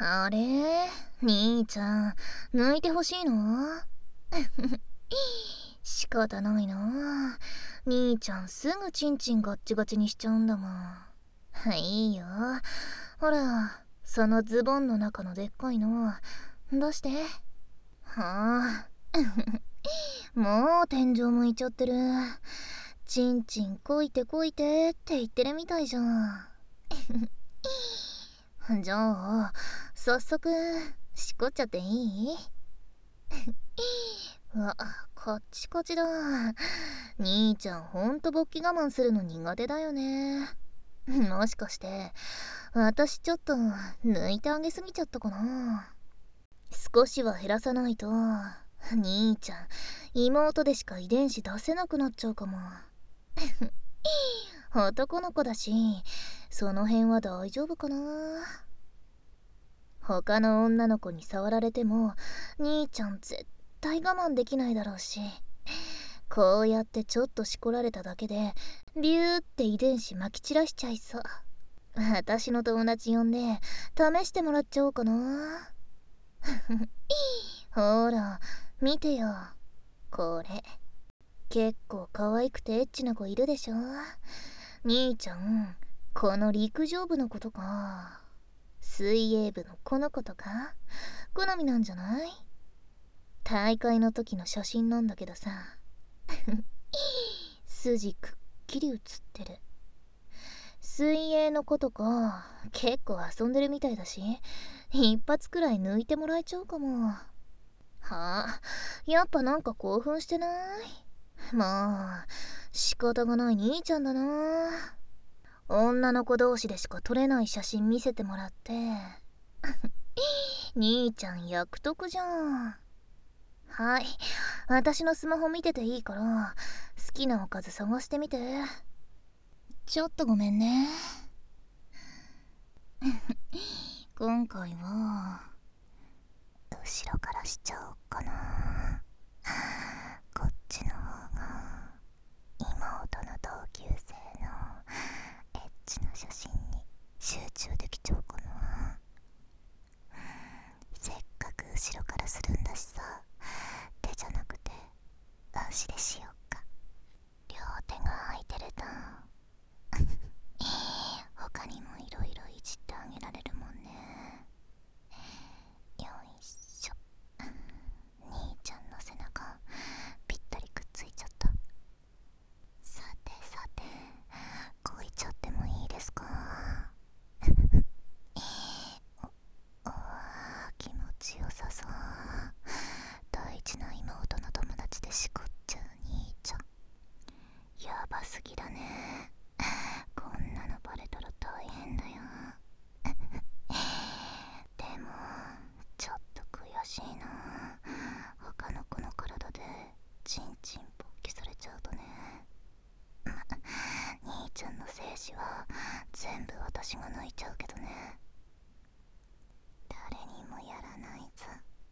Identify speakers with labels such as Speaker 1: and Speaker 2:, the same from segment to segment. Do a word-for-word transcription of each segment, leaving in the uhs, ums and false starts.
Speaker 1: あれ、兄ちゃん、抜いてほしいの？仕方ないな。兄ちゃんすぐチンチンガッチガチにしちゃうんだもん。いいよ。ほら、そのズボンの中のでっかいの出して。はあ。もう天井向いちゃってる。チンチンこいてこいてって言ってるみたいじゃん。じゃあ早速しこっちゃっていい？うわ、カッチカチだ。兄ちゃんほんと勃起我慢するの苦手だよね。もしかして私ちょっと抜いてあげすぎちゃったかな。少しは減らさないと兄ちゃん妹でしか遺伝子出せなくなっちゃうかも。男の子だしその辺は大丈夫かな。他の女の子に触られても兄ちゃん絶対我慢できないだろうし、こうやってちょっとしこられただけでビューって遺伝子まき散らしちゃいそう。私の友達呼んで試してもらっちゃおうかな。ほら見てよ、これ結構可愛くてエッチな子いるでしょ。兄ちゃんこの陸上部の子とか水泳部のこの子とか好みなんじゃない？大会の時の写真なんだけどさ。筋くっきり写ってる。水泳の子とか結構遊んでるみたいだし一発くらい抜いてもらえちゃうかも。はあ、やっぱなんか興奮してない？まあ仕方がない兄ちゃんだな。女の子同士でしか撮れない写真見せてもらって兄ちゃん役得じゃん。はい、私のスマホ見てていいから好きなおかず探してみて。ちょっとごめんね。今回は後ろからしちゃおうかな。こっちの方が妹の同級生のエッチな写真に集中できちゃうかな。せっかく後ろからするんだしさ、手じゃなくて足でしようか。両手が空いてると他にもいろいろいじってあげられるもんね。よいしょ。兄ちゃんの背中ぴったりくっついちゃった。さてさて、こいちゃってもいいですか？おお、気持ちよさそう。大事な妹の友達でしこっちゃう兄ちゃん、やばすぎだね。こんなのバレたら大変だよ。でもちょっと悔しいな。他の子の体でチンチン勃起されちゃうとね。兄ちゃんの精子は全部私が抜いちゃうけどね。誰にもやらないぞ。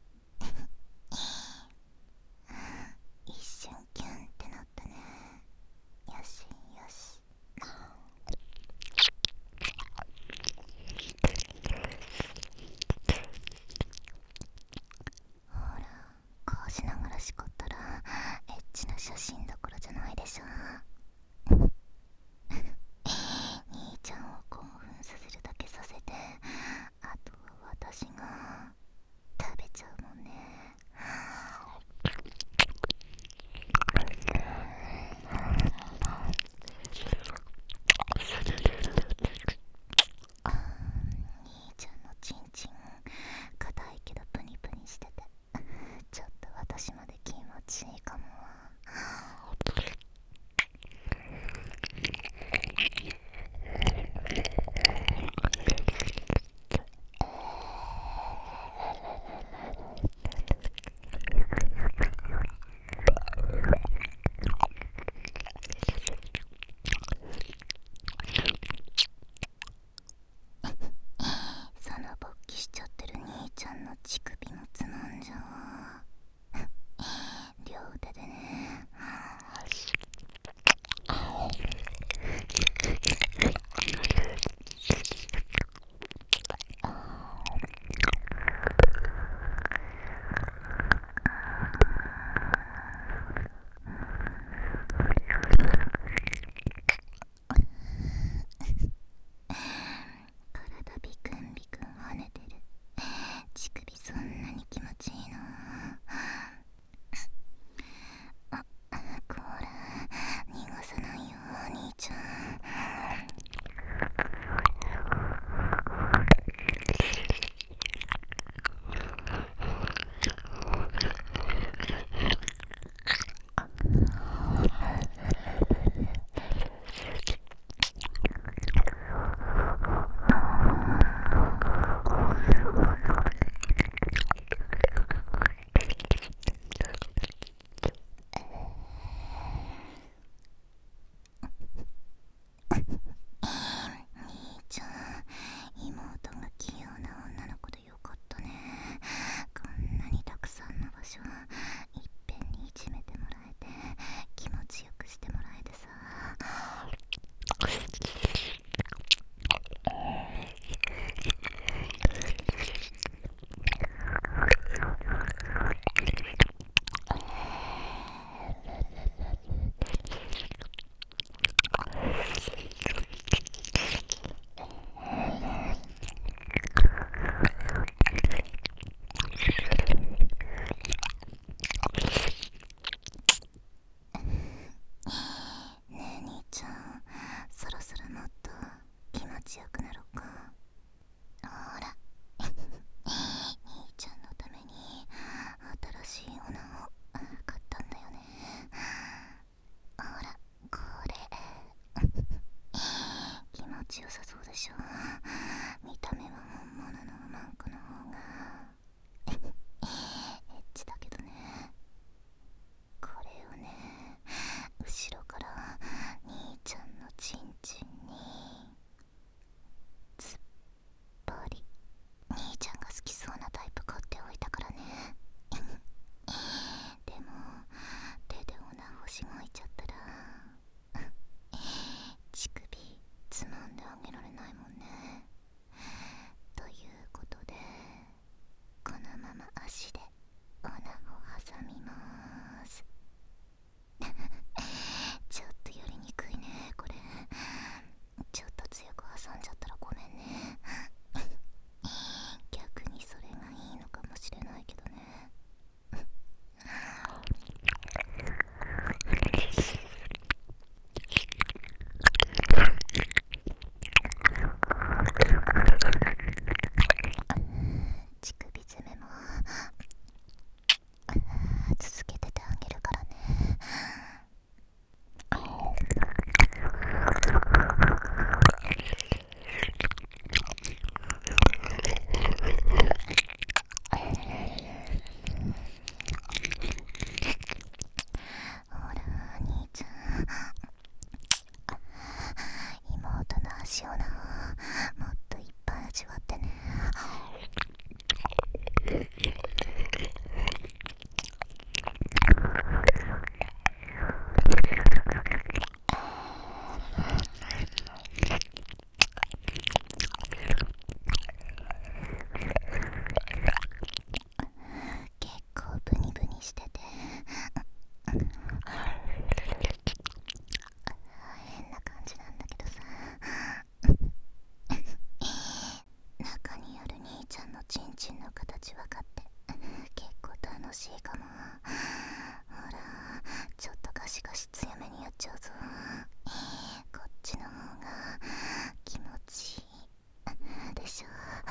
Speaker 1: 一瞬キュンってなったね。よしよし。ほら、こうしながらしこったらエッチな写真どころじゃないでしょ。兄ちゃんを興奮させるだけさせて、あとは私が食べちゃうもんね。兄ちゃんのチンチン硬いけどプニプニしててちょっと私まで気持ちいいかも。その勃起しちゃってる兄ちゃんの乳首もつまんじゃう。両手でね。 ちんの形分かって結構楽しいかも。ほらちょっとガシガシ強めにやっちゃうぞ。こっちの方が気持ちいいでしょ。